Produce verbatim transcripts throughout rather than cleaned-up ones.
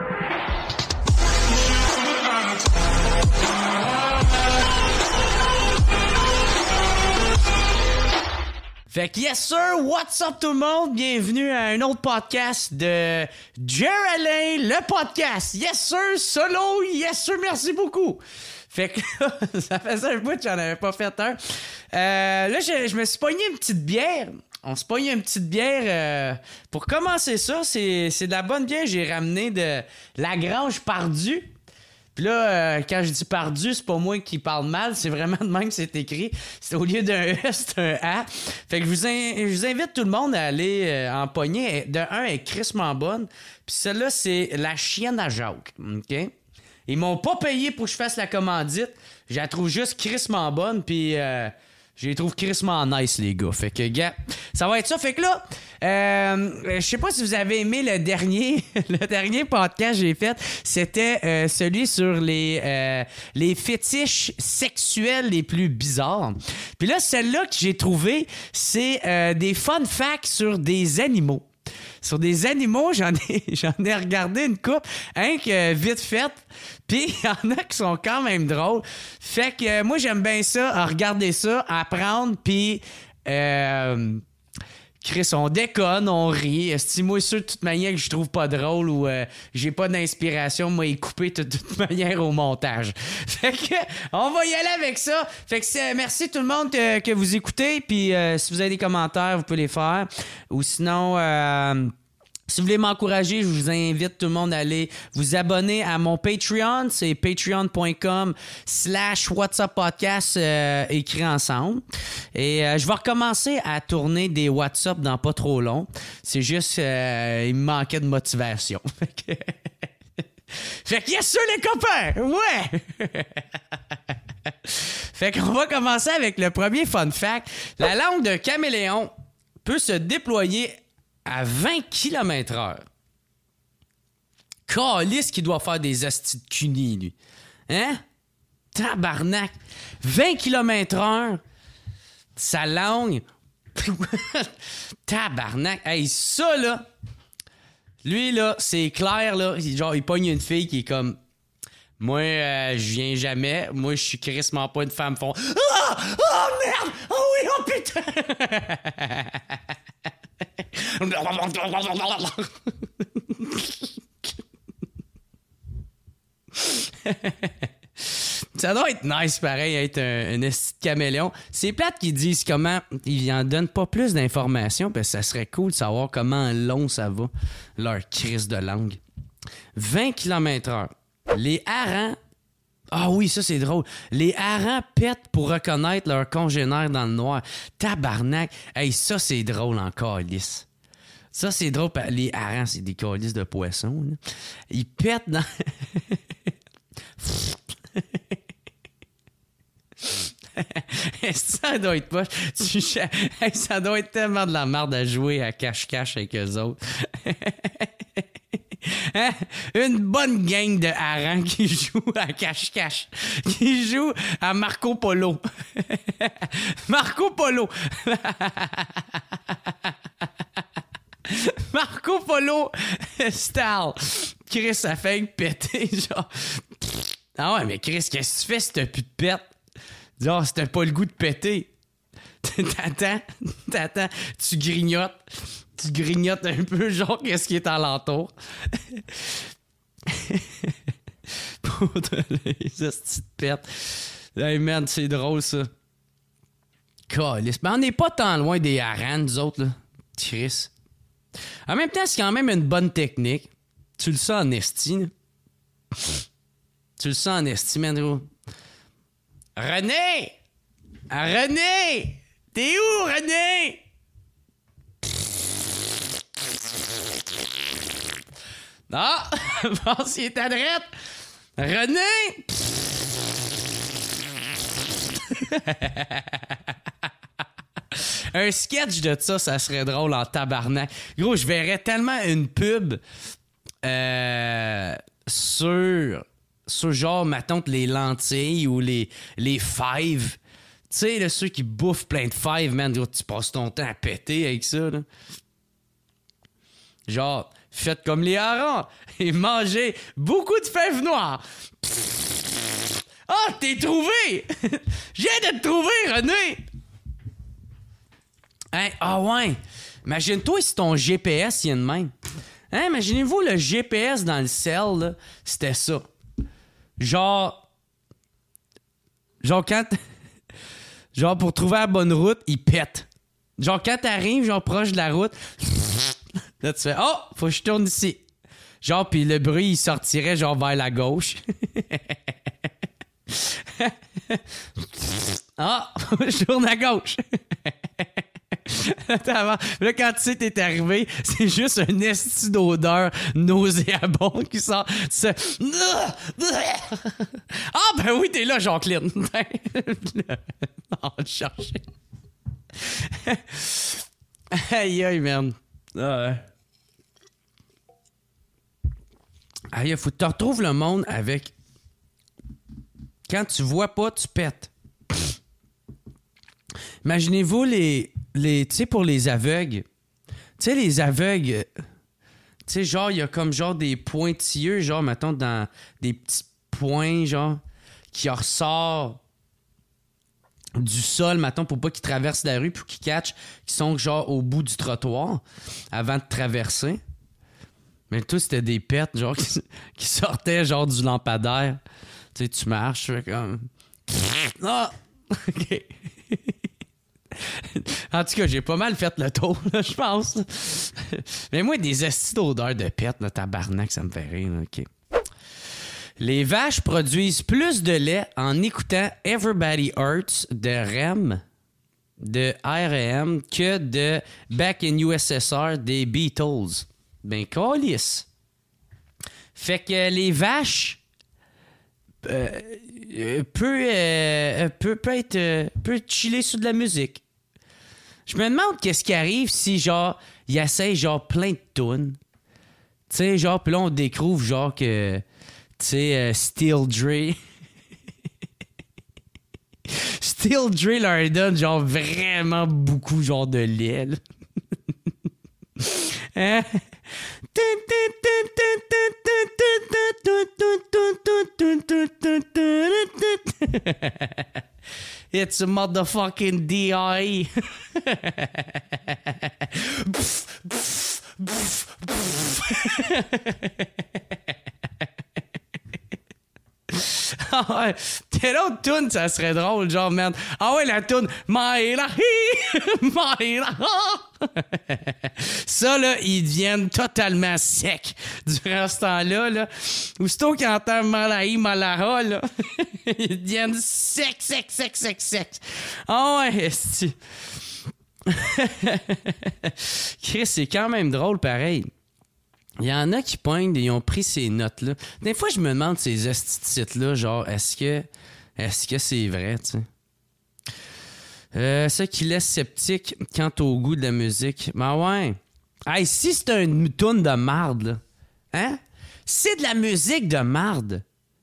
Fait que yes sir, what's up tout le monde? Bienvenue à un autre podcast de Jer Alain, le podcast. Yes sir, solo, yes sir, merci beaucoup. Fait que ça faisait un bout que j'en avais pas fait un. Euh, là, je, je me suis pogné une petite bière. On se pogne une petite bière. Euh, pour commencer ça, c'est, c'est de la bonne bière. J'ai ramené de la Grange Pardue. Puis là, euh, quand je dis Pardu, c'est pas moi qui parle mal, c'est vraiment de même que c'est écrit. C'est au lieu d'un E, c'est un A. Fait que je vous, in- je vous invite tout le monde à aller euh, en pogner. De un, elle est crissement bonne. Puis celle-là, c'est la chienne à Jacques. OK? Ils m'ont pas payé pour que je fasse la commandite. Je la trouve juste crissement bonne. Puis euh, je les trouve crissement nice, les gars. Fait que, gars, ça va être ça. Fait que là, euh, je sais pas si vous avez aimé le dernier le dernier podcast que j'ai fait. C'était euh, celui sur les, euh, les fétiches sexuels les plus bizarres. Puis là, celle-là que j'ai trouvée, c'est euh, des fun facts sur des animaux. Sur des animaux, j'en ai, j'en ai regardé une couple, hein, que vite fait. Puis il y en a qui sont quand même drôles. Fait que euh, moi, j'aime bien ça, à regarder ça, apprendre, puis... Euh, Chris, on déconne, on rit. Esti, moi, sûr, de toute manière, que je trouve pas drôle ou euh, j'ai pas d'inspiration, moi, il est coupé de toute manière au montage. Fait que, on va y aller avec ça. Fait que c'est, merci tout le monde que, que vous écoutez. Puis, euh, si vous avez des commentaires, vous pouvez les faire. Ou sinon... Euh, Si vous voulez m'encourager, je vous invite tout le monde à aller vous abonner à mon Patreon. C'est patreon.com slash WhatsApp Podcast euh, écrit ensemble. Et euh, je vais recommencer à tourner des WhatsApp dans pas trop long. C'est juste, euh, il me manquait de motivation. Fait que, fait que yes, sûr les copains! Ouais! Fait qu'on va commencer avec le premier fun fact. La langue d'un caméléon peut se déployer à vingt kilomètres heure. Calisse qui doit faire des astis de cunis, lui. Hein? Tabarnak! vingt kilomètres heure, sa langue... Tabarnak! Hey, ça, là... Lui, là, c'est clair, là. Genre, il pogne une fille qui est comme... Moi, euh, je viens jamais. Moi, je suis crissement pas une femme fond. Ah! Oh, merde! Oh oui, oh putain! Ça doit être nice, pareil, être un, un esti de caméléon. C'est plate qu'ils disent comment... Ils en donnent pas plus d'informations, parce que ça serait cool de savoir comment long ça va, leur crise de langue. vingt kilomètres heure. Les harengs... Ah oui, ça, c'est drôle. Les harengs pètent pour reconnaître leurs congénères dans le noir. Tabarnak. Hey, ça, c'est drôle en calice. Ça, c'est drôle. Les harengs, c'est des calices de poissons. Là. Ils pètent dans... Ça doit être poche. Tu... Ça doit être tellement de la merde à jouer à cache-cache avec eux autres. Hein? Une bonne gang de harengs qui joue à cache-cache. Qui joue à Marco Polo. Marco Polo. Marco Polo style. Chris, ça fait péter, genre. Ah ouais, mais Chris, qu'est-ce que tu fais si t'as plus de pète? Genre, si t'as pas le goût de péter. T'attends, t'attends, tu grignotes. Tu grignotes un peu, genre, qu'est-ce qui est alentour. Pour les hosties de pète. Hey man, c'est drôle, ça. Calisse. Mais on n'est pas tant loin des harengs, nous autres, là. Chris. En même temps, c'est quand même une bonne technique. Tu le sens en esti, là. Tu le sens en esti, man, gros. René! Ah, René! T'es où, René? Ah! Bon, s'il est à droite. René! Un sketch de ça, ça serait drôle en tabarnak. Gros, je verrais tellement une pub euh, sur, sur genre, mettons, les lentilles ou les, les fèves. Tu sais, là, ceux qui bouffent plein de fèves, man, gros, tu passes ton temps à péter avec ça, là. Genre, Faites comme les harengs et mangez beaucoup de fèves noires. Ah, oh, t'es trouvé! Je viens de te trouver, René! Hein? Ah ouais! Imagine-toi si ton G P S y a de même. Hein? Imaginez-vous le G P S dans le cell, là, c'était ça. Genre... Genre quand... Genre pour trouver la bonne route, il pète. Genre quand t'arrives, genre proche de la route... Là, tu fais « Oh! Faut que je tourne ici! » Genre, puis le bruit, il sortirait genre vers la gauche. Ah! Je tourne à gauche! Là, quand tu sais t'es arrivé, c'est juste un esti d'odeur nauséabonde qui sort. Tu sais... Ah, ben oui, t'es là, Jacqueline! Non, le chercher. Aïe, aïe, man. Ah ouais. Aïe, faut que tu retrouves le monde avec... Quand tu vois pas, tu pètes. Imaginez-vous les... les tu sais, pour les aveugles. Tu sais, les aveugles... Tu sais, genre, il y a comme genre des pointilleux, genre, mettons, dans des petits points, genre, qui ressortent du sol, mettons, pour pas qu'ils traversent la rue, pour qu'ils catchent, qui sont genre au bout du trottoir, avant de traverser. Mais tout, c'était des pets, genre, qui, qui sortaient, genre, du lampadaire. Tu sais, tu marches, tu fais comme... Ah! OK. En tout cas, j'ai pas mal fait le tour, là, je pense. Mais moi, des estis d'odeur de pets, là, tabarnak, ça me fait rire, là. OK. Les vaches produisent plus de lait en écoutant Everybody Hurts de R E M, de R E M, que de Back in U S S R des Beatles. Ben, câlisse. Fait que les vaches euh, euh, peut, euh, peut, peut être euh, peut chiller sur de la musique. Je me demande qu'est-ce qui arrive si, genre, ils essayent, genre, plein de tunes. Tu sais, genre, puis là, on découvre, genre, que, tu sais, euh, Steel Dre... Steel Dre leur donne, genre, vraiment beaucoup, genre, de lait, là. Hein? It's a motherfucking D R E. Ah ouais, quelle autre toune ça serait drôle, genre, man. Ah ouais, la toune Maïla Maïla. Ça, là, ils deviennent totalement secs durant ce temps-là, là. Aussitôt qu'ils entendent Malahi Malaha, là, ils deviennent secs, secs, secs, secs, secs. Ah ouais, c'est... Chris, c'est quand même drôle, pareil. Il y en a qui poignent et ils ont pris ces notes-là. Des fois, je me demande ces esti-titres-là, genre, est-ce que est-ce que c'est vrai, tu sais? Euh, ça qui laisse sceptique quant au goût de la musique. Ben ouais. Hey, si c'est une toune de marde, là, hein? C'est de la musique de marde.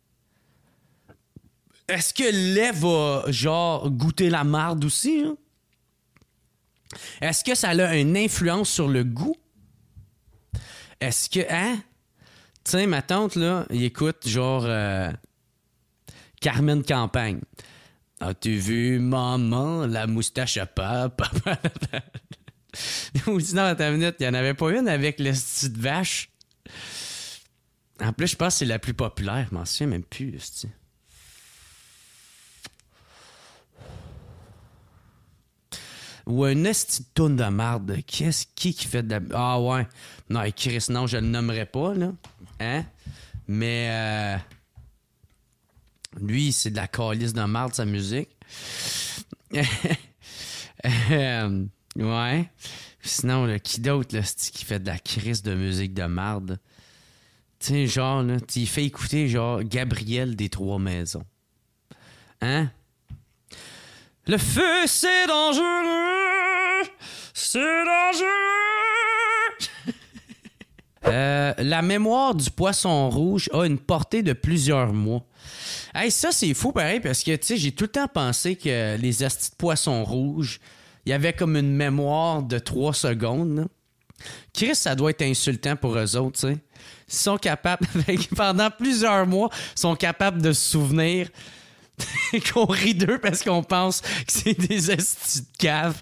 Est-ce que le lait va, genre, goûter la marde aussi, hein? Est-ce que ça a une influence sur le goût? Est-ce que, hein? Tu sais, ma tante, là, il écoute genre euh, Carmen Campagne. As-tu vu, maman, la moustache à papa? Ou sinon, attends une minute, il n'y en avait pas une avec le style de vache. En plus, je pense que c'est la plus populaire. Je m'en souviens même plus, style. Ou un esti de toune de marde. Qu'est-ce qui qui fait de la... Ah ouais. Non, Chris, non, je le nommerai pas, là. Hein? Mais... Euh... Lui, c'est de la calice de marde, sa musique. euh... Ouais. Sinon, là, qui d'autre, là, c'est qui fait de la crise de musique de marde? Tu sais, genre, là, il fait écouter, genre, Gabriel des Trois-Maisons. Hein? Le feu, c'est dangereux! C'est dangereux! euh, la mémoire du poisson rouge a une portée de plusieurs mois. Hey, ça, c'est fou, pareil, parce que, tu sais, j'ai tout le temps pensé que les astis de poissons rouges, il y avait comme une mémoire de trois secondes, là. Chris, ça doit être insultant pour eux autres, tu sais. Ils sont capables, pendant plusieurs mois, ils sont capables de se souvenir qu'on rit d'eux parce qu'on pense que c'est des estis de cave.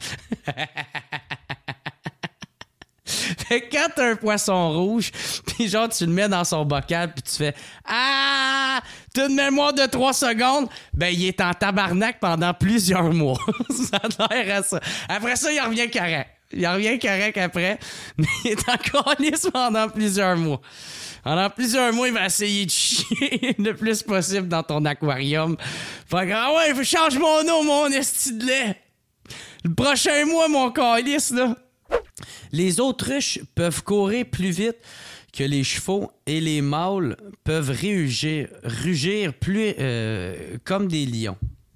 Fait que quand t'as un poisson rouge, pis genre tu le mets dans son bocal, pis tu fais « Ah! T'as une mémoire de trois secondes! » Ben, il est en tabarnak pendant plusieurs mois. Ça a l'air à ça. Après ça, il revient correct. Il revient correct après, mais il est encore lisse pendant plusieurs mois. Pendant plusieurs mois, il va essayer de chier le plus possible dans ton aquarium. Fait que, ah ouais, change mon eau, mon esti de lait! Le prochain mois, mon calice, là! Les autruches peuvent courir plus vite que les chevaux et les mâles peuvent rugir, rugir plus euh, comme des lions.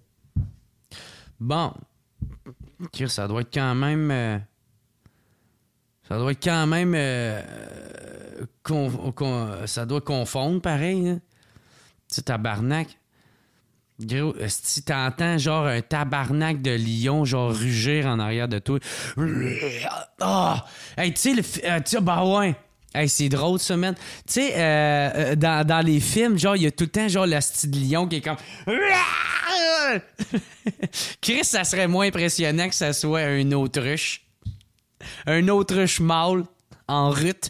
Bon, ça doit être quand même... Euh, ça doit être quand même... Euh, con, con, ça doit confondre, pareil. Hein? Tu sais, tabarnak. Gros, si t'entends genre un tabarnak de lion, genre rugir en arrière de toi. Ah! Oh! Hey, tu sais, le. Euh, tu sais, bah ouais. Hey, c'est drôle, ça, man. Tu sais, euh, dans, dans les films, genre, il y a tout le temps, genre, le style de lion qui est comme. Chris, ça serait moins impressionnant que ça soit un autruche. Un autruche mâle en rut.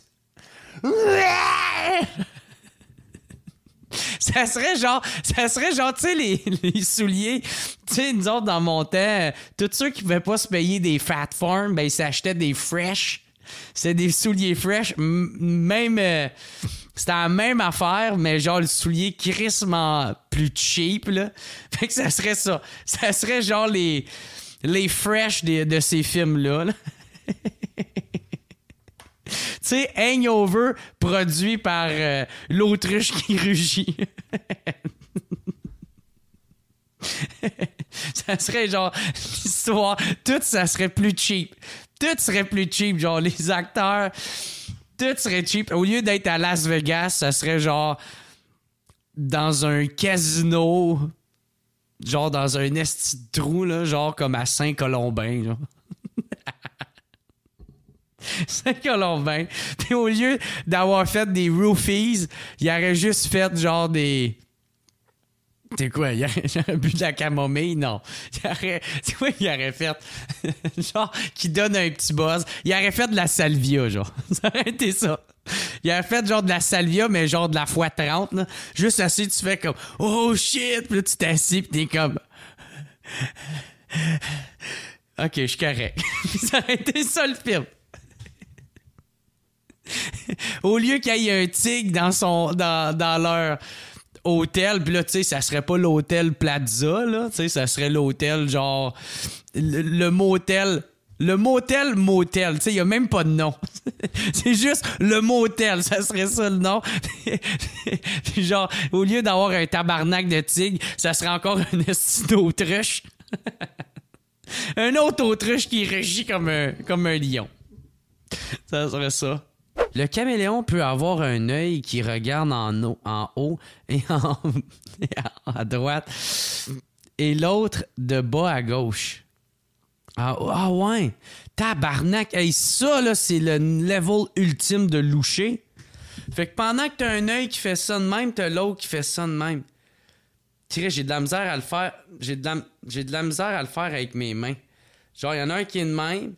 Ça serait genre, ça serait genre, tu sais, les, les souliers, tu sais, nous autres, dans mon temps, tous ceux qui ne pouvaient pas se payer des Fat Farm, ben, ils s'achetaient des Fresh. C'est des souliers Fresh. M- même, euh, c'était la même affaire, mais genre le soulier crissement plus cheap, là. Fait que ça serait ça. Ça serait genre les, les Fresh de, de ces films-là, là. Tu sais, Hangover, produit par euh, l'autruche qui rugit. Ça serait genre l'histoire. Tout ça serait plus cheap. Tout serait plus cheap. Genre, les acteurs, tout serait cheap. Au lieu d'être à Las Vegas, ça serait genre dans un casino, genre dans un esti de trou, là, genre comme à Saint-Colombin, genre. Saint-Colombin. Puis au lieu d'avoir fait des roofies, il aurait juste fait genre des... C'est quoi? Il aurait bu de la camomille? Non. Il aurait... C'est quoi il aurait fait? Genre, qui donne un petit buzz. Il aurait fait de la salvia, genre. Ça aurait été ça. Il aurait fait genre de la salvia, mais genre de la fois trente, là. Juste assis, tu fais comme « Oh shit! » Puis là, tu t'assis, pis t'es comme... OK, je suis correct. Ça aurait été ça, le film. Au lieu qu'il y ait un tigre dans son dans, dans leur hôtel, puis là, tu sais, ça serait pas l'hôtel Plaza, là, tu sais, ça serait l'hôtel, genre, le, le motel, le motel motel, tu sais, il y a même pas de nom. C'est juste le motel, ça serait ça le nom. Puis genre, au lieu d'avoir un tabarnak de tigre, ça serait encore un esti d'autruche. Un autre autruche qui rugit comme un, comme un lion. Ça serait ça. Le caméléon peut avoir un œil qui regarde en haut, en haut et en, à droite, et l'autre de bas à gauche. Ah, ah ouais! Tabarnak! Hey, ça, là, c'est le level ultime de loucher. Fait que pendant que t'as un œil qui fait ça de même, t'as l'autre qui fait ça de même. Tiré, j'ai de la misère à le faire. J'ai de la, j'ai de la misère à le faire avec mes mains. Genre, il y en a un qui est de même.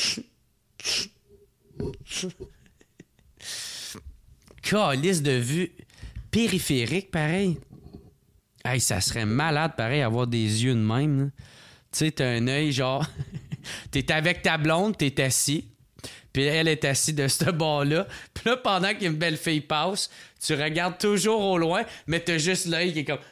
Calice de vue périphérique, pareil. Hey, ça serait malade, pareil, avoir des yeux de même. Tu sais, t'as un œil, genre... t'es avec ta blonde, t'es assis. Puis elle est assise de ce bord-là. Puis là, pendant qu'une belle fille passe, tu regardes toujours au loin, mais t'as juste l'œil qui est comme...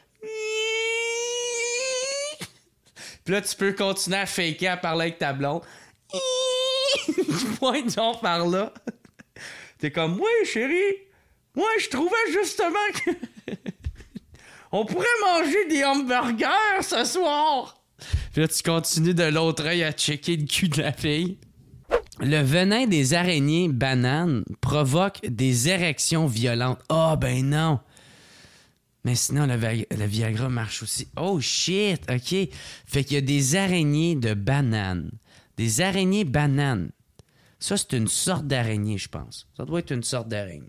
Puis là, tu peux continuer à faker, à parler avec ta blonde. Tu pointes genre par là. T'es comme, oui, chérie, moi, je trouvais justement que on pourrait manger des hamburgers ce soir. Puis là, tu continues de l'autre œil à checker le cul de la fille. Le venin des araignées bananes provoque des érections violentes. Ah, oh, ben non. Mais sinon, le, vi- le Viagra marche aussi. Oh, shit, OK. Fait qu'il y a des araignées de bananes. Des araignées bananes Ça, c'est une sorte d'araignée, je pense. Ça doit être une sorte d'araignée.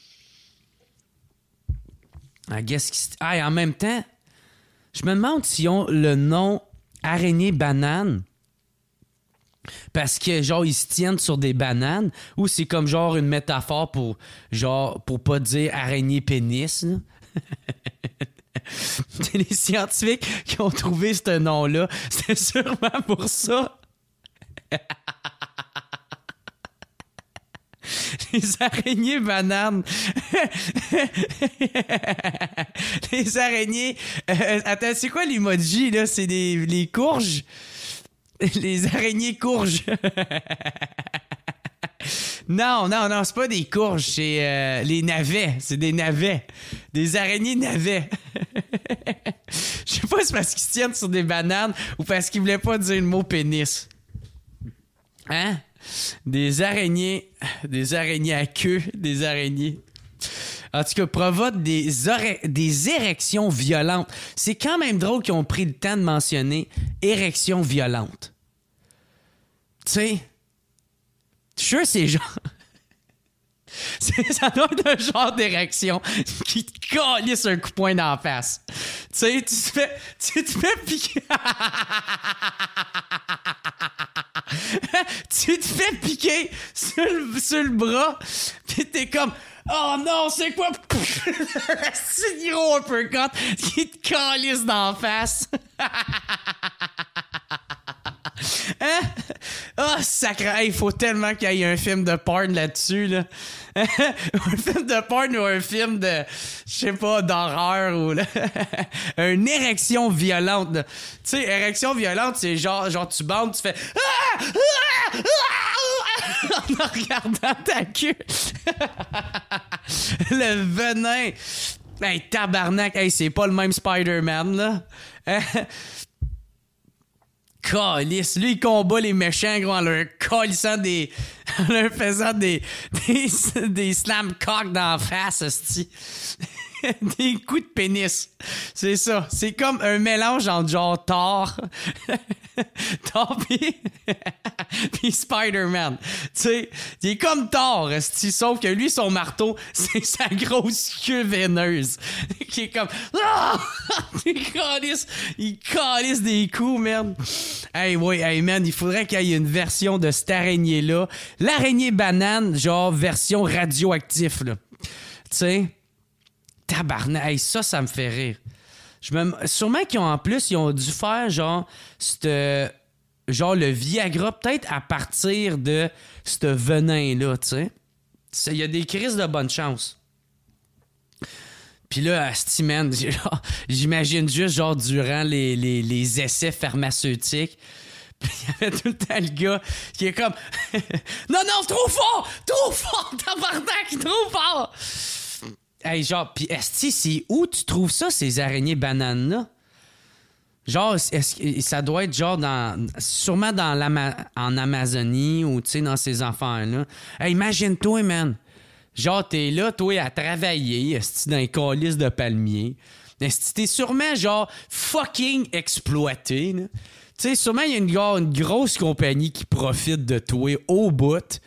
I guess qu'il... Ah, et en même temps, je me demande s'ils ont le nom araignée banane parce que, genre, ils se tiennent sur des bananes ou c'est comme, genre, une métaphore pour, genre, pour pas dire araignée pénis, là. C'est les scientifiques qui ont trouvé ce nom-là. C'est sûrement pour ça. Les araignées bananes. Les araignées... Euh, attends, c'est quoi l'emoji, là? C'est des, les courges? Les araignées courges. Non, non, non, c'est pas des courges, c'est euh, les navets. C'est des navets. Des araignées navets. Je sais pas si c'est parce qu'ils se tiennent sur des bananes ou parce qu'ils voulaient pas dire le mot pénis. Hein? Des araignées. Des araignées à queue. Des araignées. En tout cas, provoque des, ore- des érections violentes. C'est quand même drôle qu'ils ont pris le temps de mentionner érections violentes. Tu sais, je suis sûr c'est genre... C'est, ça doit être un genre d'érection qui te calisse un coup de poing dans la face. Tu sais, tu te fais... Tu te fais piquer... tu te fais piquer sur le, sur le bras, pis t'es comme... Oh non, c'est quoi? C'est gros uppercut qui te calisse dans la face. Hein? Oh, sacré. Il hey, faut tellement qu'il y ait un film de porn là-dessus, là. Un film de porn ou un film de, je sais pas, d'horreur ou là. Une érection violente. Tu sais, érection violente, c'est genre, genre tu bandes, tu fais ah! Ah! Ah! En regardant ta queue. Le venin. Hey, tabarnak. Hey, c'est pas le même Spider-Man, là. Calice. Lui, il combat les méchants, gros, en leur calissant des... en leur faisant des... des, des slam cock dans la face, esti. Des coups de pénis. C'est ça. C'est comme un mélange entre genre Thor... Thor pis... pis Spider-Man. Tu sais, il est comme Thor, esti, sauf que lui, son marteau, c'est sa grosse queue veineuse. Qui est comme... Ah! Il calisse... Il calisse des coups, merde. Hey, ouais, hey, man, il faudrait qu'il y ait une version de cette araignée-là. L'araignée banane, genre version radioactif, là. Tu sais... Tabarnak, hey, ça, ça me fait rire. Je me... Sûrement qu'ils ont, en plus, ils ont dû faire, genre, c'te... genre le Viagra, peut-être à partir de ce venin-là, tu sais. Il y a des crises de bonne chance. Puis là, asti, man, genre, j'imagine juste, genre, durant les, les, les essais pharmaceutiques, puis il y avait tout le temps le gars qui est comme « Non, non, trop fort! Trop fort! Tabarnak, trop fort! » Hey, genre, pis esti, c'est où tu trouves ça, ces araignées bananes-là? Genre, est-ce que ça doit être genre dans... Sûrement dans l'Ama- en Amazonie ou, tu sais, dans ces affaires-là. Hey, imagine-toi, man. Genre, t'es là, toi, à travailler, esti, dans les calices de palmiers. Esti, t'es sûrement, genre, fucking exploité, là. Tu sais, sûrement, il y a une, genre, une grosse compagnie qui profite de toi au bout.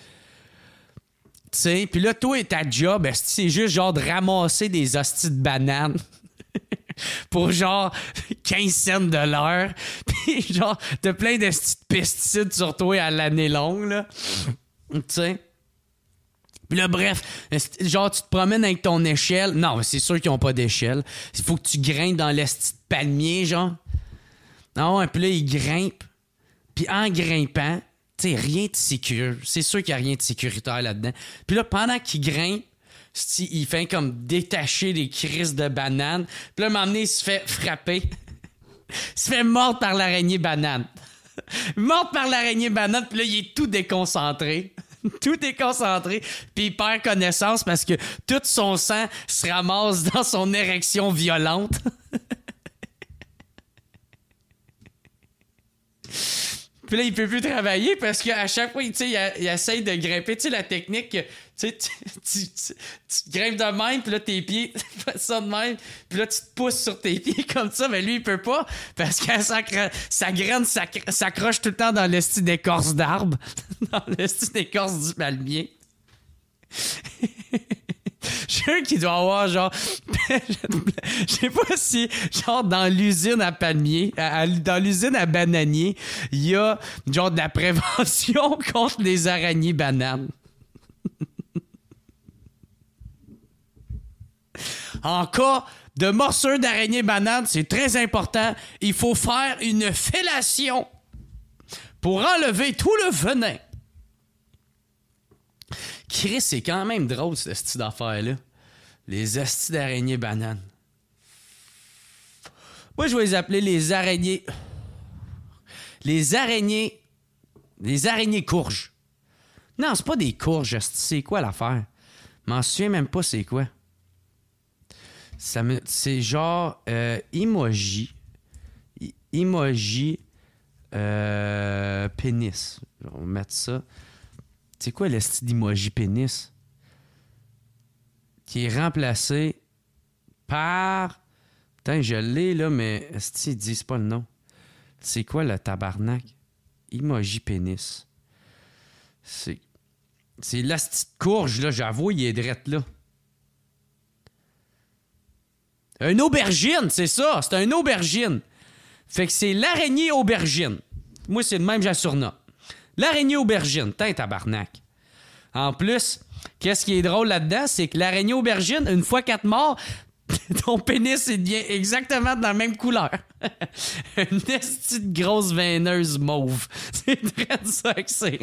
Tu sais, pis là, toi et ta job, c'est juste genre de ramasser des hosties de bananes pour genre quinze cents de l'heure. Pis genre, t'as plein de petits pesticides sur toi à l'année longue, là. Tu sais. Pis là, bref, genre, tu te promènes avec ton échelle. Non, c'est sûr qu'ils ont pas d'échelle. Il faut que tu grimpes dans l'esti de palmier, genre. Non, et puis là, ils grimpent. Puis en grimpant, tu sais, rien de sécure. C'est sûr qu'il n'y a rien de sécuritaire là-dedans. Puis là, pendant qu'il grimpe, il fait comme détacher les crises de bananes. Puis là, à un moment donné, il se fait frapper. Il se fait mordre par l'araignée banane. Mordre par l'araignée banane, puis là, il est tout déconcentré. Tout déconcentré. Puis il perd connaissance parce que tout son sang se ramasse dans son érection violente. Puis là, il peut plus travailler parce qu'à chaque fois, tu sais, il, il essaye de grimper. Tu sais, la technique, tu sais, tu, tu, tu, tu grimpes de même, puis là, tes pieds fais ça de même, puis là, tu te pousses sur tes pieds comme ça, mais lui, il peut pas, parce que sa, sa graine s'accro- s'accroche tout le temps dans le style d'écorce d'arbre, dans le style d'écorce du palmier. Je suis sûr qu'il doit avoir, genre, je sais pas si, genre, dans l'usine à palmier, à, à, dans l'usine à bananier, il y a, genre, de la prévention contre les araignées bananes. En cas de morsure d'araignée banane, c'est très important. Il faut faire une fellation pour enlever tout le venin. Chris, c'est quand même drôle, ce style d'affaire-là. Les astis d'araignées bananes. Moi, je vais les appeler les araignées... Les araignées... Les araignées courges. Non, c'est pas des courges, c'est quoi l'affaire? Je m'en souviens même pas c'est quoi. Ça me, c'est genre euh, emoji. I- emoji euh, pénis. On va mettre ça. C'est quoi le style d'emoji pénis? Qui est remplacé par... Putain, je l'ai là, mais est-ce qu'ils disent pas le nom? C'est quoi le tabarnak? Emoji pénis. C'est... C'est la petite courge, là, j'avoue, il est drette là. Un aubergine, c'est ça, c'est un aubergine. Fait que c'est l'araignée aubergine. Moi, c'est le même, j'ai surnom. L'araignée aubergine, tain tabarnak. En plus, qu'est-ce qui est drôle là-dedans, c'est que l'araignée aubergine, une fois qu'elle te mord, ton pénis, il devient exactement de la même couleur. Une petite grosse veineuse mauve. C'est très ça que c'est.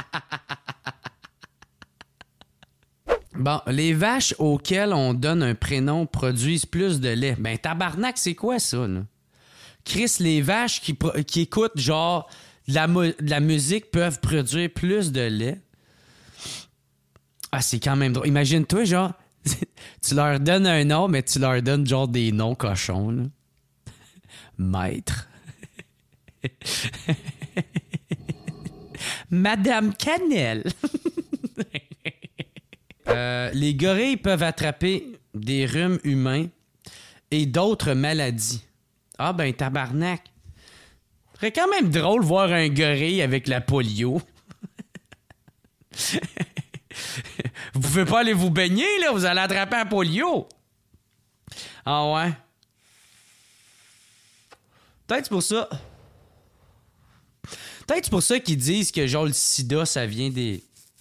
Bon, les vaches auxquelles on donne un prénom produisent plus de lait. Ben, tabarnak, c'est quoi ça, là? Chris, les vaches qui, pro- qui écoutent, genre, de la, mu- de la musique peuvent produire plus de lait. Ah, c'est quand même drôle. Imagine-toi, genre, tu leur donnes un nom, mais tu leur donnes, genre, des noms cochons, là. Maître. Madame Cannelle. Euh, les gorilles peuvent attraper des rhumes humains et d'autres maladies. Ah ben tabarnak. Ce serait quand même drôle de voir un gorille avec la polio. Vous pouvez pas aller vous baigner, là, vous allez attraper la polio. Ah ouais. Peut-être c'est pour ça. Peut-être c'est pour ça qu'ils disent que genre le sida, ça vient des...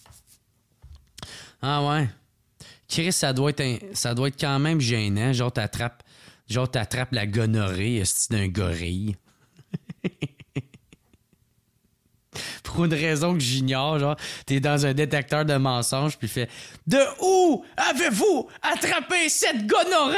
Ah ouais. Chris, ça doit être un, ça doit être quand même gênant. Genre, t'attrapes, genre, t'attrapes la gonorrhée esti, d'un gorille. Pour une raison que j'ignore, genre, t'es dans un détecteur de mensonges, puis fait « De où avez-vous attrapé cette gonorrhée? »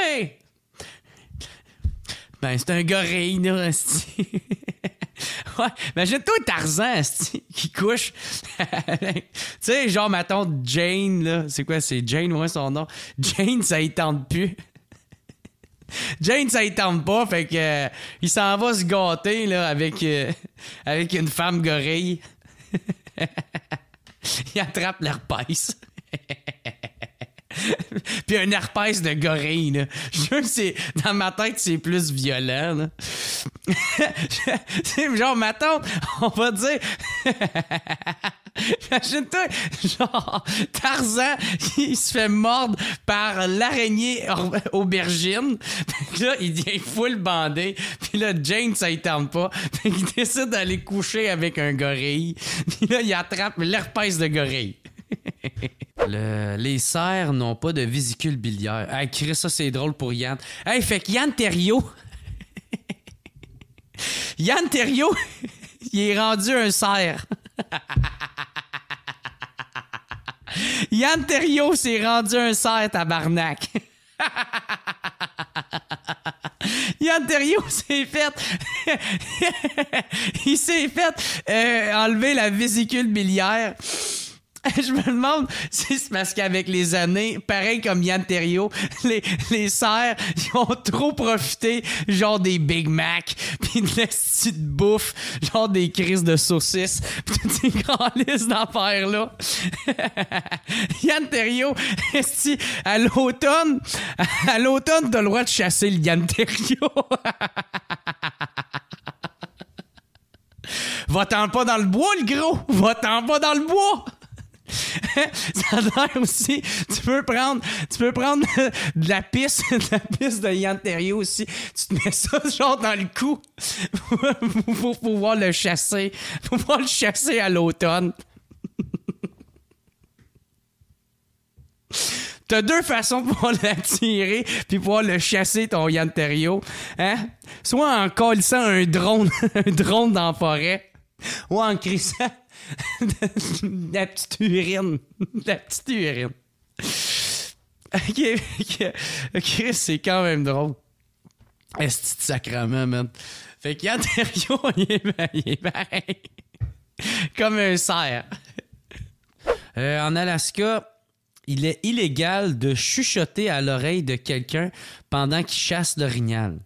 Ben, c'est un gorille, là, esti. Ouais, imagine-toi Tarzan, esti, qui couche. Tu sais, genre, mettons, Jane, là. C'est quoi, c'est Jane, ouais, son nom? Jane, ça y tente plus. Jane, ça y tente pas, fait que euh, il s'en va se gâter, là, avec, euh, avec une femme gorille. Il attrape l'herpès. Puis un herpès de gorille, là. Je jure que c'est... Dans ma tête, c'est plus violent, là. C'est genre, ma tante, on va dire... Imagine-toi, genre, Tarzan, il se fait mordre par l'araignée aubergine. Puis là, il devient full bandé. Puis là, Jane, ça y tente pas. Puis il décide d'aller coucher avec un gorille. Puis là, il attrape l'herpès de gorille. Le, les cerfs n'ont pas de vésicule biliaire. Hey, Chris, ça c'est drôle pour Yann. Hey, fait que Yann Terriot... Yann Terriot, il est rendu un cerf. Yann Terriot s'est rendu un cerf, tabarnak. Yann Terriot s'est fait... il s'est fait euh, enlever la vésicule biliaire... Je me demande si c'est parce qu'avec les années, pareil comme Yann Terriot, les, les serres, ils ont trop profité, genre des Big Mac, pis de la petite bouffe, genre des crises de saucisses, pis toutes ces grandes listes d'affaires-là. Yann Terriot, esti, à l'automne, à l'automne, t'as le droit de chasser le Yann Terriot. Va-t'en pas dans le bois, le gros! Va-t'en pas dans le bois! Ça a l'air aussi, tu peux prendre, tu peux prendre de la pisse, de la pisse de Yann Terriot aussi. Tu te mets ça genre dans le cou pour pouvoir le chasser, pour pouvoir le chasser à l'automne. T'as deux façons pour pouvoir l'attirer puis pouvoir le chasser, ton Yann Terriot. Hein? Soit en colissant un drone, un drone dans la forêt, ou en crissant de la petite urine. De la petite urine. Ok, ok, ok, c'est quand même drôle. Est-ce que sacrement, man? Fait que Yann Terriot, il est, il est pareil. Comme un cerf. Euh, en Alaska, il est illégal de chuchoter à l'oreille de quelqu'un pendant qu'il chasse l'orignal.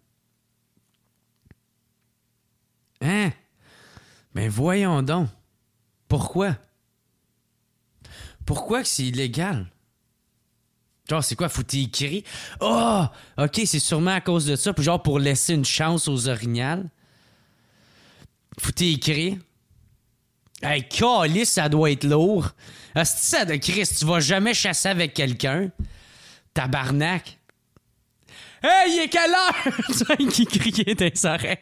Hein? Ben voyons donc. Pourquoi? Pourquoi que c'est illégal? Genre, c'est quoi? Faut qu'il crie? Oh! OK, c'est sûrement à cause de ça. Puis genre, pour laisser une chance aux orignales. Faut qu'il crie. Hey, calice, ça doit être lourd. Ah, c'est ça de Christ, tu vas jamais chasser avec quelqu'un. Tabarnak. Hey, il est quelle heure? Tu vois, qui criait dans les oreilles.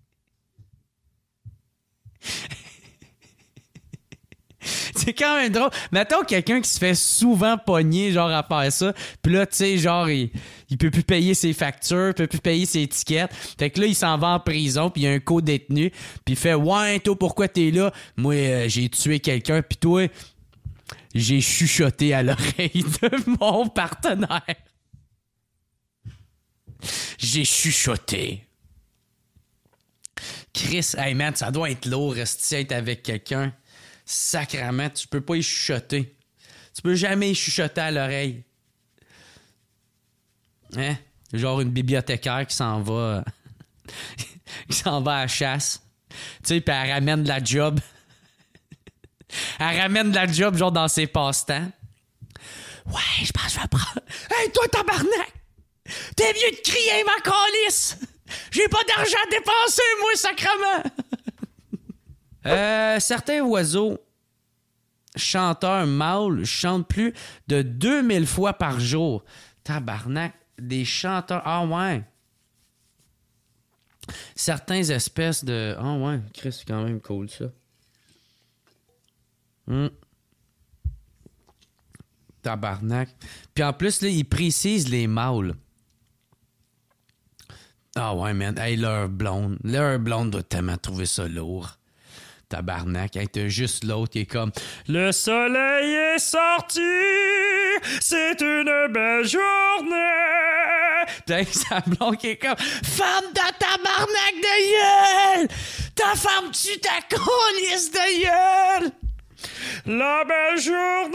C'est quand même drôle. Mettons quelqu'un qui se fait souvent pogner, genre, à faire ça. Puis là, tu sais, genre, il, il peut plus payer ses factures, il peut plus payer ses étiquettes. Fait que là, il s'en va en prison, puis il y a un co-détenu. Puis il fait « Ouais, toi, pourquoi t'es là? Moi, euh, j'ai tué quelqu'un, puis toi, j'ai chuchoté à l'oreille de mon partenaire. J'ai chuchoté. » Chris, hey man, ça doit être lourd, rester être avec quelqu'un. Sacrement, tu peux pas y chuchoter. Tu peux jamais y chuchoter à l'oreille. Hein? Genre une bibliothécaire qui s'en va... qui s'en va à la chasse. Tu sais, puis elle ramène de la job. Elle ramène de la job, genre, dans ses passe-temps. Ouais, je pense que je vais prendre... Hey, toi, tabarnak! T'es mieux de crier, ma calisse! J'ai pas d'argent à dépenser, moi, sacrement! Euh, certains oiseaux chanteurs mâles chantent plus de deux mille fois par jour. Tabarnak, des chanteurs... Ah ouais! Certaines espèces de... Ah ouais, Chris, c'est quand même cool, ça. Hmm. Tabarnak. Puis en plus, là, ils précisent les mâles. Ah ouais, man. Hey, leur blonde. Leur blonde doit tellement trouver ça lourd. Tabarnak. Hey, t'as juste l'autre qui est comme... Le soleil est sorti, c'est une belle journée. Putain, sa blonde qui est comme... Femme de tabarnak de gueule! Ta femme tue ta colisse de gueule! La belle journée!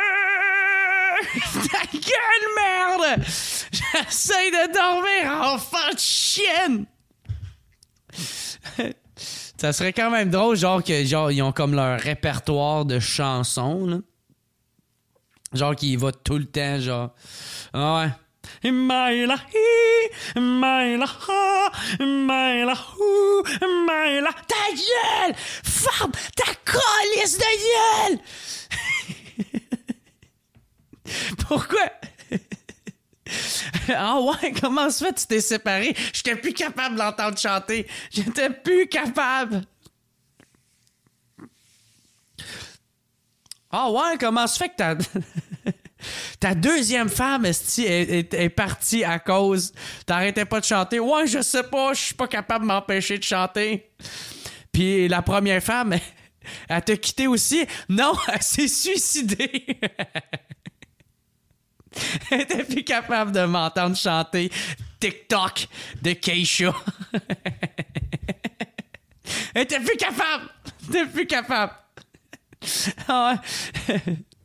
Ta gueule, merde! J'essaie de dormir, enfant de chienne! Ça serait quand même drôle, genre, que genre ils ont comme leur répertoire de chansons, là. Genre qu'ils va tout le temps, genre... Ah ouais. Maïla hi, maïla ha, maïla hou, maïla... Ta gueule! Femme, ta colisse de gueule! Pourquoi? Ah ouais, comment se fait tu t'es séparé? J'étais plus capable de l'entendre chanter. J'étais plus capable. Ah ouais, comment se fait que ta... ta deuxième femme est, est, est partie à cause... T'arrêtais pas de chanter. Ouais, je sais pas, je suis pas capable de m'empêcher de chanter. Puis la première femme, elle t'a quitté aussi? Non, elle s'est suicidée. Elle était plus capable de m'entendre chanter TikTok de Keisha. Elle était plus capable. Elle était plus capable. Ah ouais.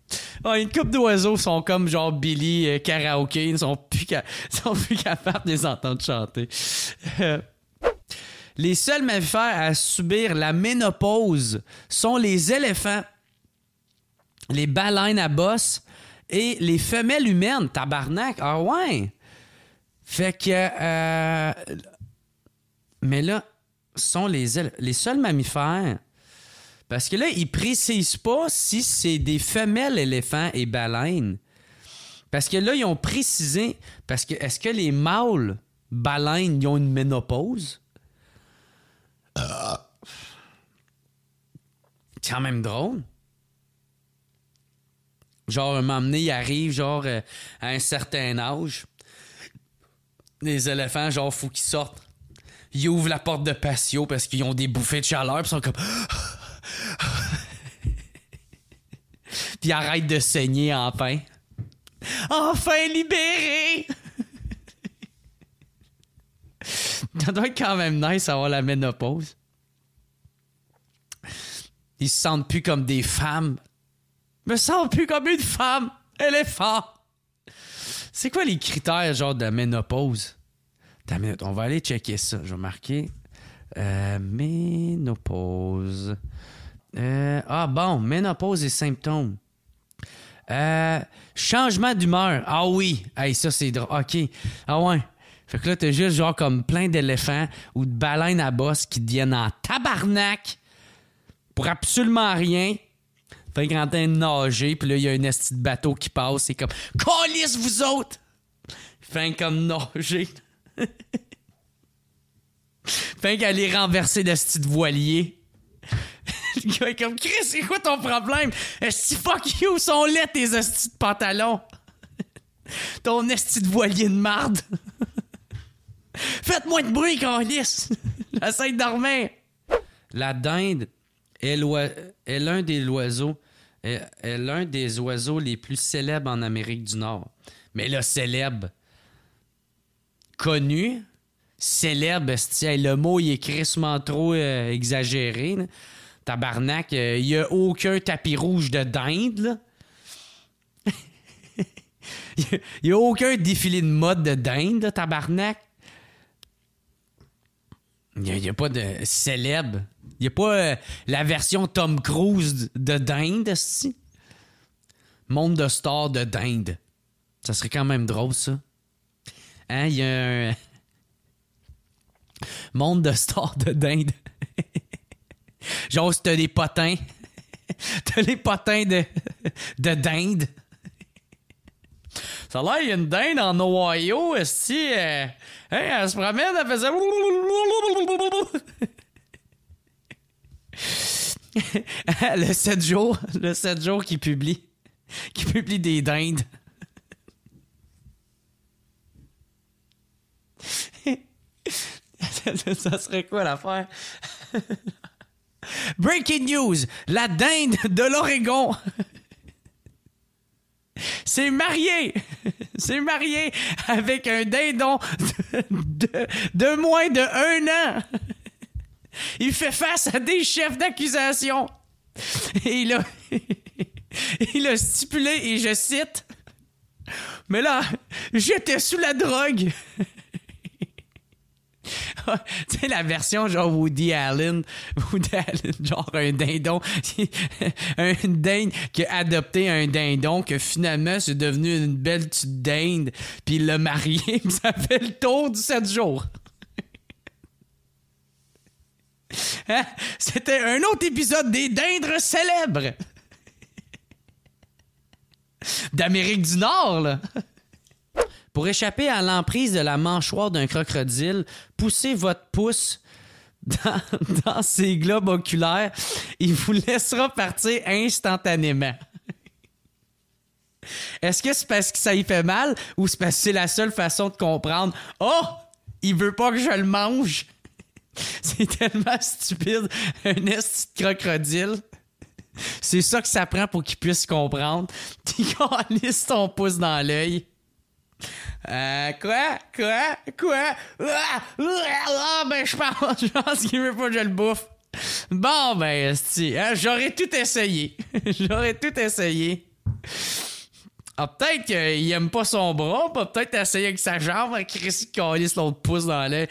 Ah, une couple d'oiseaux sont comme genre Billy euh, karaoké. Ils sont plus, ca- sont plus capables de les entendre chanter. Euh, les seuls mammifères à subir la ménopause sont les éléphants, les baleines à bosse et les femelles humaines. Tabarnak. Ah ouais. Fait que... Euh, mais là, sont les, éle- les seuls mammifères... Parce que là, ils précisent pas si c'est des femelles éléphants et baleines. Parce que là, ils ont précisé... Parce que est-ce que les mâles baleines, ils ont une ménopause? Euh... C'est quand même drôle. Genre, un moment donné, ils arrivent, genre, euh, à un certain âge. Les éléphants, genre, faut qu'ils sortent. Ils ouvrent la porte de patio parce qu'ils ont des bouffées de chaleur, puis ils sont comme... Puis ils arrêtent de saigner, enfin. Enfin libéré! Ça doit être quand même nice d'avoir la ménopause. Ils se sentent plus comme des femmes. Ils me sentent plus comme une femme. Éléphant. C'est quoi les critères, genre, de la ménopause? Attends une minute, on va aller checker ça. Je vais marquer. Euh, ménopause. Euh, ah bon, ménopause et symptômes. Euh, changement d'humeur. Ah oui. Hey, ça, c'est drôle. OK. Ah ouais. Fait que là, t'as juste genre comme plein d'éléphants ou de baleines à bosse qui deviennent en tabarnak pour absolument rien. Fait qu'ils sont en train de nager, puis là, il y a un esti de bateau qui passe. C'est comme « Calisse, vous autres! » Fait comme nager. Fait qu'aller renverser d'esti de voilier. Le gars est comme « Chris, c'est quoi ton problème? Esti fuck you, sont laids tes esti de pantalons! Ton esti de voilier de marde! Faites moins de bruit, calisse! J'essaie de dormir! » La dinde est, l'oi- est l'un des oiseaux est, est l'un des oiseaux les plus célèbres en Amérique du Nord. Mais là, célèbre. Connu. Célèbre, esti, le mot il est crissement trop euh, exagéré. Là. Tabarnak, il euh, n'y a aucun tapis rouge de dinde. Là. Il n'y a aucun défilé de mode de dinde, là, tabarnak. Il n'y a, a pas de célèbre. Il n'y a pas euh, la version Tom Cruise de dinde, esti. Monde de stars de dinde. Ça serait quand même drôle, ça. Hein, il y a un... Monde de stars de dinde. Genre, si t'as des potins. T'as les potins de, de dinde. Ça a l'air, il y a une dinde en Ohio, esti. Euh, hein, elle se promène, elle faisait... le sept jours. Le sept jours qui publie. Qui publie des dindes. Ça serait quoi l'affaire? Breaking news! La dinde de l'Oregon s'est mariée! s'est mariée avec un dindon de, de, de moins de un an! Il fait face à des chefs d'accusation! Et il a, il a stipulé, et je cite, « Mais là, j'étais sous la drogue! » Tu sais, la version genre Woody Allen, Woody Allen, genre un dindon, un dinde qui a adopté un dindon, que finalement c'est devenu une belle petite dinde, puis il l'a marié, puis ça fait le tour du sept jours. Hein? C'était un autre épisode des dindres célèbres d'Amérique du Nord, là. Pour échapper à l'emprise de la mâchoire d'un crocodile, poussez votre pouce dans, dans ses globes oculaires. Il vous laissera partir instantanément. Est-ce que c'est parce que ça y fait mal ou c'est parce que c'est la seule façon de comprendre « Oh! Il veut pas que je le mange! » C'est tellement stupide, un esti de crocodile. C'est ça que ça prend pour qu'il puisse comprendre. Tu calisses ton pouce dans l'œil. Euh, quoi? Quoi? Quoi? Ah, ah, ben, je pense, je pense qu'il veut pas que je le bouffe. Bon, ben, esti, hein, j'aurais tout essayé. J'aurais tout essayé. Ah, peut-être qu'il aime pas son bras, peut peut-être essayer avec sa jambe, Chris calisse l'autre pouce dans l'œil.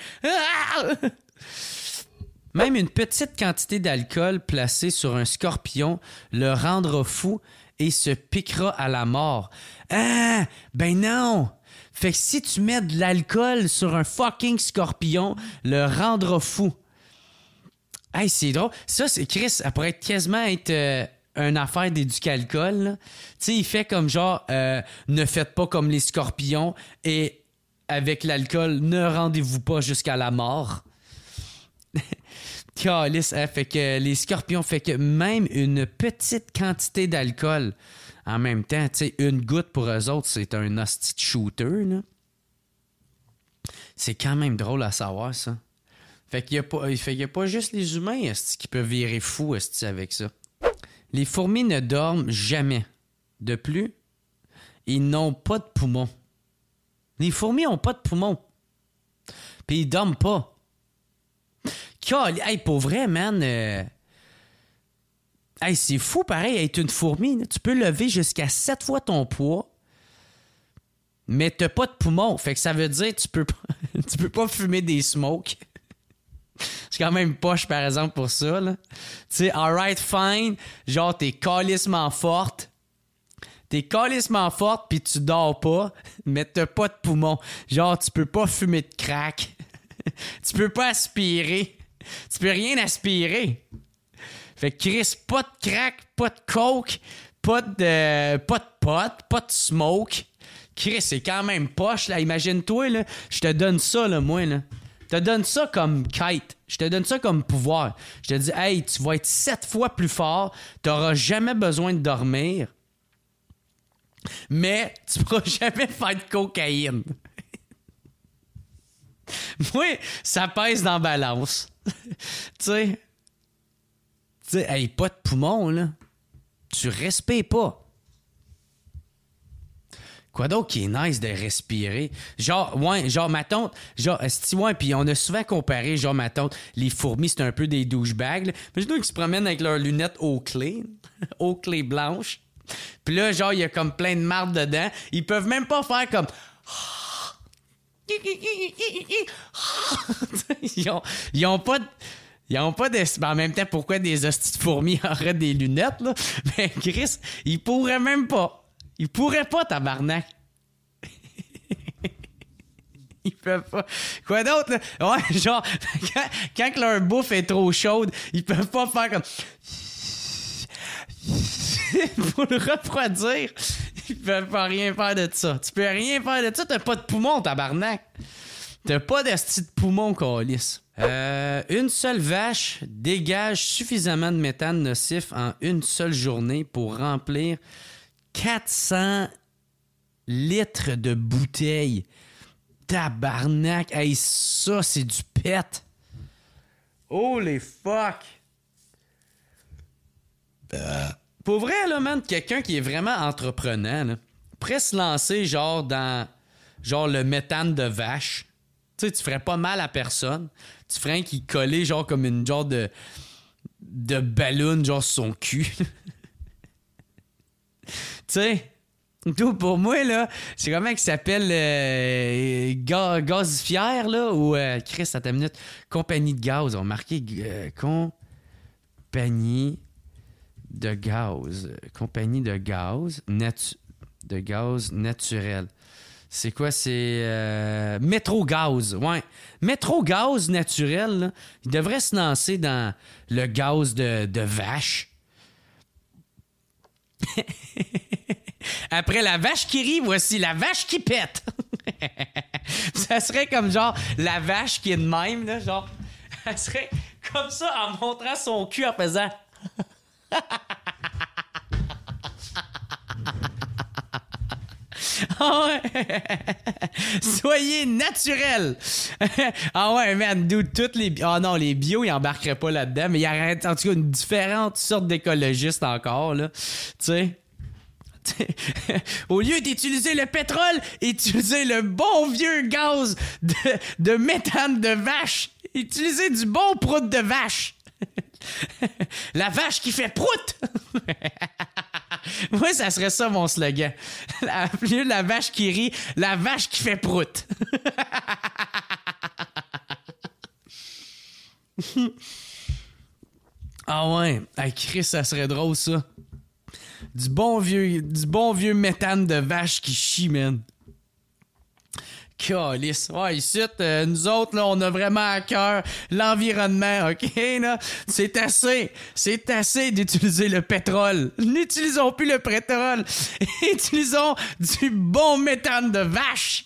Même une petite quantité d'alcool placée sur un scorpion le rendra fou et se piquera à la mort. Ah, ben non! Fait que si tu mets de l'alcool sur un fucking scorpion, le rendra fou. Hey, c'est drôle. Ça, c'est Chris, ça pourrait être quasiment être euh, une affaire d'éducalcool. Tu sais, il fait comme genre, euh, ne faites pas comme les scorpions et avec l'alcool, ne rendez-vous pas jusqu'à la mort. Calice, hein, fait que les scorpions, fait que même une petite quantité d'alcool, en même temps, tu sais, une goutte pour eux autres, c'est un hostie de shooter, là. C'est quand même drôle à savoir, ça. Fait qu'il y a pas, fait qu'il y a pas juste les humains, esti, qui peuvent virer fou, esti, avec ça. Les fourmis ne dorment jamais. De plus, ils n'ont pas de poumons. Les fourmis ont pas de poumons. Puis ils dorment pas. Cal- hey, pour vrai, man, euh... hey, c'est fou, pareil, être une fourmi. Là. Tu peux lever jusqu'à sept fois ton poids, mais t'as pas de poumons. Fait que ça veut dire que tu peux pas, tu peux pas fumer des smokes. C'est quand même poche, par exemple, pour ça. Tu sais, alright, fine. Genre, t'es calissement forte. T'es calissement forte, puis tu dors pas, mais t'as pas de poumons. Genre, tu peux pas fumer de crack. Tu peux pas aspirer. Tu peux rien aspirer. Fait que Chris, pas de crack, pas de coke, pas de, pas de pot, pas de smoke. Chris, c'est quand même poche, là. Imagine-toi, là. Je te donne ça, là, moi, là. Je te donne ça comme quête. Je te donne ça comme pouvoir. Je te dis, hey, tu vas être sept fois plus fort. T'auras jamais besoin de dormir. Mais tu pourras jamais faire de cocaïne. Moi, ça pèse dans la balance. Tu sais, tu sais, hey, pas de poumon, là. Tu respires pas. Quoi d'autre qui est nice de respirer? Genre, ouais, genre ma tante, genre, esti, ouais, puis on a souvent comparé, genre ma tante, les fourmis, c'est un peu des douchebags, là. Mais je trouve qu'ils se promènent avec leurs lunettes Oakley, Oakley blanches. Puis là, genre, il y a comme plein de marde dedans. Ils peuvent même pas faire comme... ils, ont, ils ont pas de... Ils ont pas de... Ben en même temps, pourquoi des hosties de fourmis auraient des lunettes, là? Ben, Chris, ils pourraient même pas. Ils pourraient pas, tabarnak. Ils peuvent pas. Quoi d'autre, là? Ouais, genre, quand, quand leur bouffe est trop chaude, ils peuvent pas faire comme... pour le refroidir. Ils peuvent pas rien faire de ça. Tu peux rien faire de ça, t'as pas de poumon, tabarnak. T'as pas d'esti de poumon, câlisse. Euh, une seule vache dégage suffisamment de méthane nocif en une seule journée pour remplir quatre cents litres de bouteilles. Tabarnak. Hey, ça, c'est du pet. Holy fuck. Euh. Pour vrai, là, man, quelqu'un qui est vraiment entreprenant, là, pourrait se lancer, genre, dans genre le méthane de vache. Tu sais, tu ferais pas mal à personne. Tu ferais un qui collait, genre, comme une genre de de ballon, genre, sur son cul. Tu sais, tout pour moi, là, c'est comment il s'appelle euh, ga- Gazifière, là, ou euh, Chris, à ta minute, compagnie de gaz. On a marqué euh, compagnie de gaz. Compagnie de gaz natu- de gaz naturel. C'est quoi? C'est euh, Métro-Gaz. Ouais. Métro-Gaz naturel, là, il devrait se lancer dans le gaz de, de vache. Après la vache qui rit, voici la vache qui pète. Ça serait comme genre la vache qui est de même, là, genre. Elle serait comme ça en montrant son cul en faisant. Ah ouais. Soyez naturel. Ah ouais, man, dude, toutes les... Ah non, les bio, ils embarqueraient pas là-dedans, mais il y aurait en tout cas une différente sorte d'écologistes encore, là. Tu sais. Au lieu d'utiliser le pétrole, utilisez le bon vieux gaz de, de méthane de vache. Utilisez du bon prout de vache. La vache qui fait prout. Moi, ça serait ça mon slogan. La, plus la vache qui rit, la vache qui fait prout. Ah ouais, hey, Chris, ça serait drôle ça. Du bon vieux, du bon vieux méthane de vache qui chie, man. Calice. Ouais, ici, euh, nous autres, là, on a vraiment à cœur l'environnement, OK, là? C'est assez, c'est assez d'utiliser le pétrole. N'utilisons plus le pétrole. Utilisons du bon méthane de vache.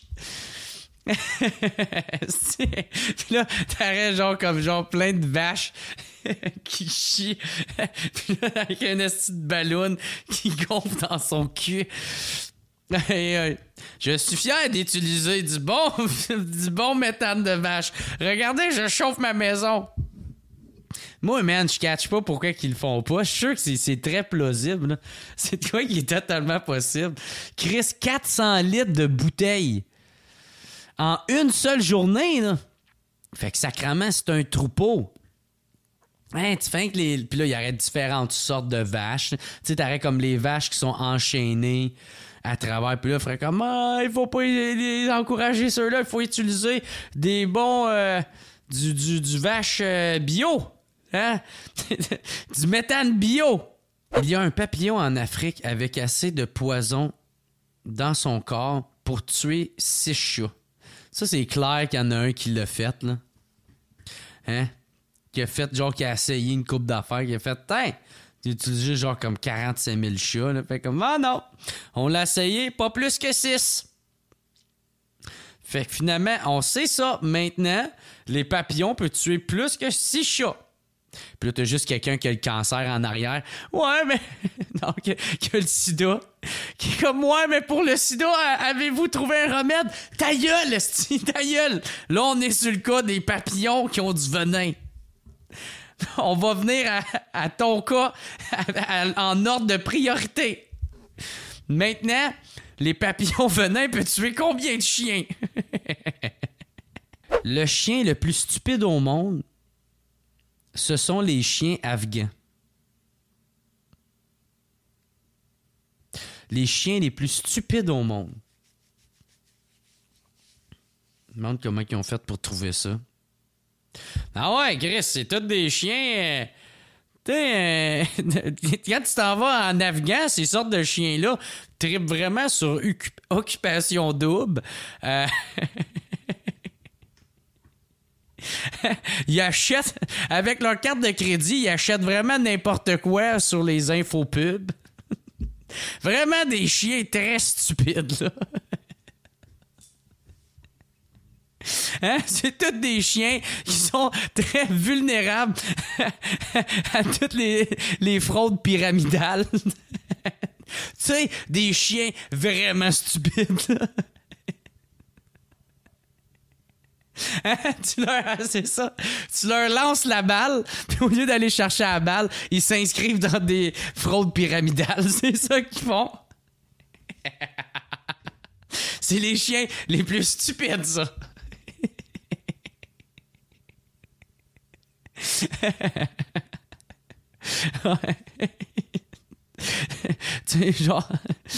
Puis là, t'aurais genre comme genre plein de vaches qui chient. Puis là, avec un esti de ballon qui gonfle dans son cul. Hey, hey. Je suis fier d'utiliser du bon, du bon méthane de vache. Regardez, je chauffe ma maison. Moi, man, je catch pas pourquoi ils le font pas. Je suis sûr que c'est, c'est très plausible. Là. C'est de quoi qui est totalement possible. Chris, quatre cents litres de bouteilles en une seule journée. Là. Fait que sacrément, c'est un troupeau. Hein, tu fais que les. Puis là, il y aurait différentes sortes de vaches. Tu sais, t'aurais comme les vaches qui sont enchaînées à travers. Puis là, il ferait comme ah, il faut pas les, les encourager ceux-là. Il faut utiliser des bons. Euh, du, du, du vache euh, bio. Hein? Du méthane bio. Il y a un papillon en Afrique avec assez de poison dans son corps pour tuer six chats. Ça, c'est clair qu'il y en a un qui l'a fait, là. Hein? Qui a fait, genre, qui a essayé une coupe d'affaires, qui a fait, tiens, j'ai utilisé genre comme quarante-cinq mille chats, là. Fait comme, ah non, on l'a essayé, pas plus que six. Fait que finalement, on sait ça. Maintenant, les papillons peuvent tuer plus que six chats. Puis là, t'as juste quelqu'un qui a le cancer en arrière. Ouais, mais... non, qui a, qui a le sida. Qui est comme, ouais, mais pour le sida, avez-vous trouvé un remède? Ta gueule, esti, ta gueule! Là, on est sur le cas des papillons qui ont du venin. On va venir à, à ton cas à, à, en ordre de priorité. Maintenant, les papillons venins peuvent tuer combien de chiens? Le chien le plus stupide au monde, ce sont les chiens afghans. Les chiens les plus stupides au monde. Je me demande comment ils ont fait pour trouver ça. Ah ouais, Chris, c'est tous des chiens... Euh, tu sais, euh, quand tu t'en vas en Afghan, ces sortes de chiens-là trippent vraiment sur occupation double. Euh... Ils achètent, avec leur carte de crédit, ils achètent vraiment n'importe quoi sur les infopubs. Vraiment des chiens très stupides, là. Hein? C'est tous des chiens qui sont très vulnérables à toutes les, les fraudes pyramidales. Tu sais, des chiens vraiment stupides, là. Hein? Tu leur, c'est ça. Tu leur lances la balle, puis au lieu d'aller chercher la balle, ils s'inscrivent dans des fraudes pyramidales. C'est ça qu'ils font. C'est les chiens les plus stupides, ça. Ouais. Tu sais, genre...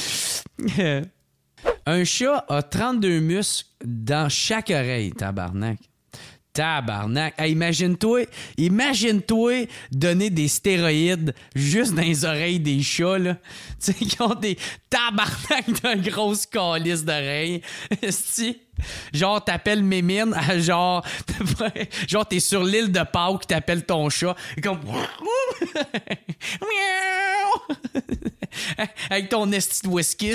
Un chat a trente-deux muscles dans chaque oreille, tabarnak. Tabarnak. Hey, imagine-toi, imagine-toi donner des stéroïdes juste dans les oreilles des chats, là. Tu sais, qui ont des tabarnak de grosses calices d'oreilles. Genre, t'appelles Mémine, à genre, genre, t'es sur l'île de Pâques, t'appelles ton chat, et comme... Avec ton esti de whisky.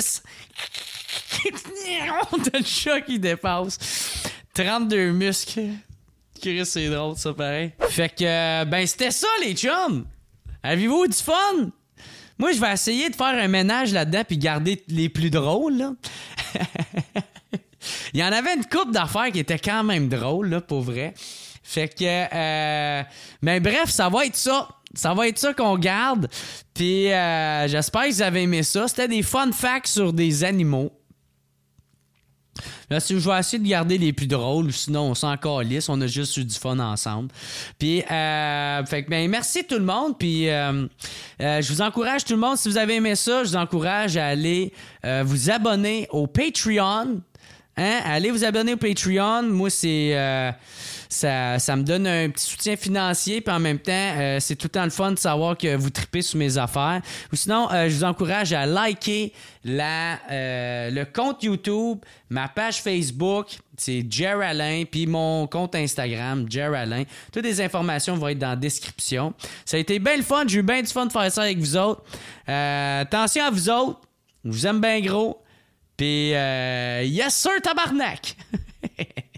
T'as le chat qui dépasse. trente-deux muscles. Chris, c'est drôle, ça, pareil. Fait que, euh, ben, c'était ça, les chums. Avez-vous du fun? Moi, je vais essayer de faire un ménage là-dedans puis garder les plus drôles, là. Il y en avait une couple d'affaires qui étaient quand même drôles, là, pour vrai. Fait que, euh, ben, bref, ça va être ça. Ça va être ça qu'on garde. Puis, euh, j'espère que vous avez aimé ça. C'était des fun facts sur des animaux. Là, si je vais essayer de garder les plus drôles, sinon on s'en calisse, on a juste eu du fun ensemble. Puis, euh, fait que, ben, merci tout le monde. Puis, euh, euh, je vous encourage tout le monde, si vous avez aimé ça, je vous encourage à aller euh, vous abonner au Patreon. Hein? Allez vous abonner au Patreon. Moi, c'est euh, ça, ça me donne un petit soutien financier. Puis en même temps, euh, c'est tout le temps le fun de savoir que vous tripez sur mes affaires. Ou sinon, euh, je vous encourage à liker la, euh, le compte YouTube, ma page Facebook, c'est Jer Alain, puis mon compte Instagram, Jer Alain. Toutes les informations vont être dans la description. Ça a été bien le fun. J'ai eu bien du fun de faire ça avec vous autres. Euh, attention à vous autres. Je vous aime bien gros. Puis, euh, yes sir, tabarnak!